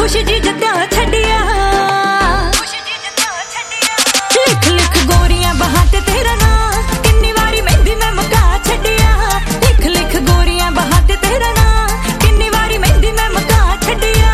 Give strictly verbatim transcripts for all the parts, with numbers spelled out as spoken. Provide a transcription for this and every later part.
कुछ जी जदा छड़िया लिख लिख गोरियां बहां ते तेरा नां किन्नी वारी मेहंदी मैं मुका छड़िया लिख लिख गोरियां बहां ते तेरा नां किन्नी वारी मेहंदी मैं मुका छड़िया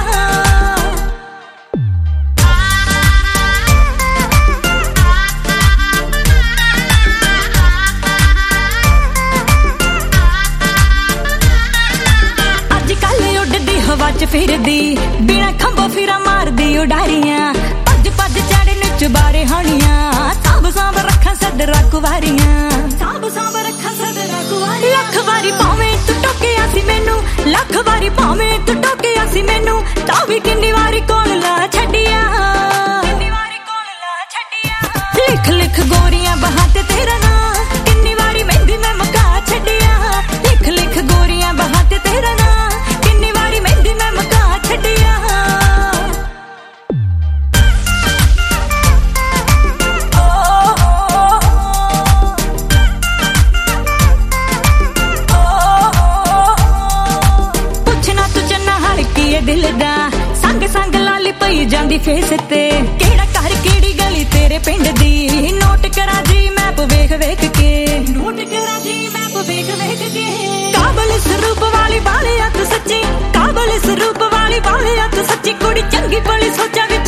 अजकल उड़दी हवा च फिरदी बिना खंभों फिरा मारदी उडारियां पज पज चढ़ने चुबारे हानियां सांभ सांभ रखा सदरा कुवारियां सांभ सांभ रखा सदरा कुवारियां लख वारी भावें तू टोकिया सी मैनू लख वारी भावें तू टोकिया सी मैनू तां भी किन्नी वारी कोल ला छड्डिया किन्नी वारी कोल ला छड्डिया लिख लिख गोरियां बहां ते तेरा नां किन्नी वारी मेहंदी मैं मुका छड्डिया लिख लिख गोरियां बहां ते तेरा नां किन्नी वारी मेहंदी मैं मुका छड्डिया दिल दा संग संग लाली पई जांदी फेस ते केड़ा घर केड़ी गली तेरे पिंड दी नोट करा जी मैप वेख वेख के नोट करा जी मैप वेख वेख के काबल स्वरूप वाली बाले अत सच्ची काबल स्वरूप वाली बाले अत सच्ची कुड़ी चंगी भली सोचा